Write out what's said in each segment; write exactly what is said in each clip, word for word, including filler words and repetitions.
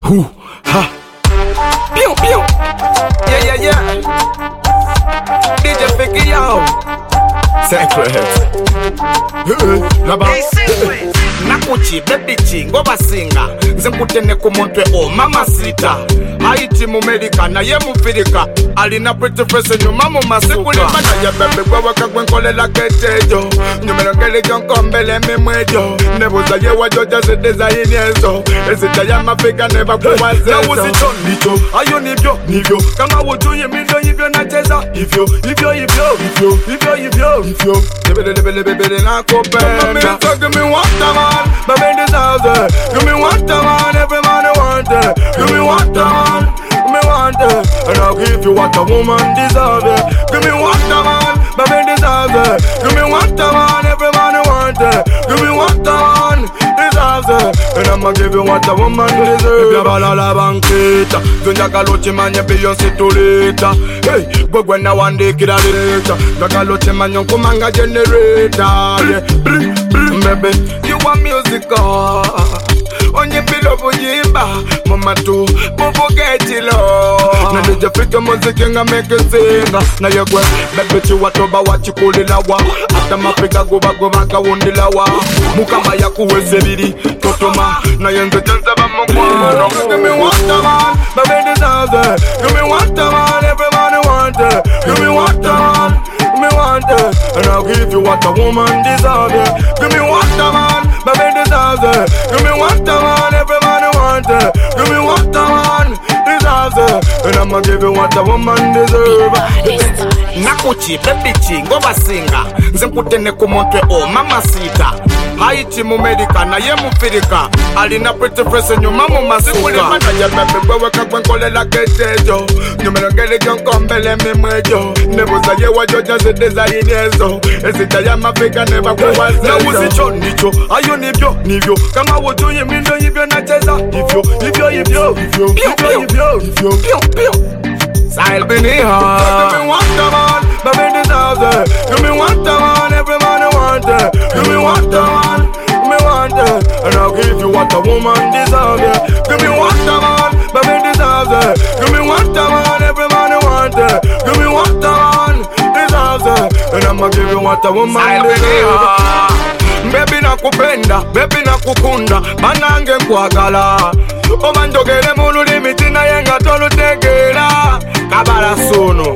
Who? Ha. Pew, pew. Yeah, yeah, yeah. D J Ficky, yo. Secret. Hey, Secret. Nakuchi, baby ching, obasinga. Nzekutene kumontwe o mama sita. Haiti mu America na ye mu Filika. Alina pretty face nyuma mu masuka. Mana ya bebe kwa waka kwenkole la ketejo. Nyumero ngele jonko mbele mimwejo. Nebuza ye wajoja zedeza inyezo. Ezita ya mafika neba kuwa zezo. Na usicho nicho, ayo nivyo, nivyo. Kama wujuye milio hivyo nacheza. Hivyo, hivyo, hivyo, hivyo, hivyo, hivyo, hivyo. Lebele, lebele, lebele na kopenda. Mami, so give me water man, baby deserves it. Give me water man, every man want it. Give me water man, me want it. And I'll give you what a woman deserves it. Give me water man, baby deserves it. Give me water man, every man want it. Give me water man, deserves it. And I'ma give you what a woman deserves. If you're la banqueta, Dunja Kalochi man, you be your situlita. Hey, but when I one day kid a later, Dunja Kalochi man, you come and generator. Yeah, bling, bling, baby, you want music, oh. Onye bilo bujimba, mama tu, bubu getilo. Na deja fika muziki nga make you singa. Na yegwe, bebe chiwa toba wachi kulilawa. After mafika guba guba kawundilawa. Mukama ya kuwezebiri, totoma. Na yenze chanza ba mungwa. Give me water man, baby deserves it. Give me water man, every man want it. Give me water man, me want it. And I'll give you what a woman deserves it. Give me water man, baby deserves it. Give me water man, every man want it. Give me water man, deserves it. And I'ma give you what a woman deserves. Nakuchi, baby ching, obasinga. Nzekutene kumontwe o mama sita. Haiti mu America na ye mu Filika. Alina pretty face nyuma mu masuka. Mana ya bebe kwa waka kwenkole la ketejo. Nyumero ngele jonko mbele mimwejo. Nebuza ye wajoja zedeza inyezo. Ezita ya mafika neba kuwa zezo. Na usicho nicho, ayo nivyo, nivyo. Kama wujuye mindo hivyo nacheza. Hivyo, hivyo, hivyo, hivyo, hivyo, hivyo, hivyo, hivyo. Style bini ha. Give me water man, baby deserves it. Give me water man, every man want it. Give me water man, me want it. And I'll give you what a woman deserves it. Give me water man, baby deserves it. Give me water man, every man want it. Give me water man, deserves it. And I'ma give you what a woman deserves. Baby nakupenda, baby nakukunda, banange nkwagala. Omanjogere mulu limiti na yenga tolu tegela. Kabala sono.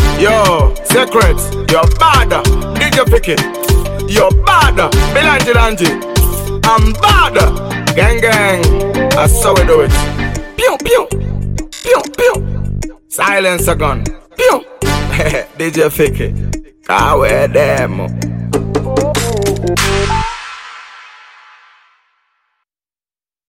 Yo, Secret, you're bad. D J Ficky, you're bad. Bilanji Lanji, I'm bad. Gang gang, that's how we do it. Pew pew, pew pew. Silence a gun. Pew. D J Ficky, I wear them.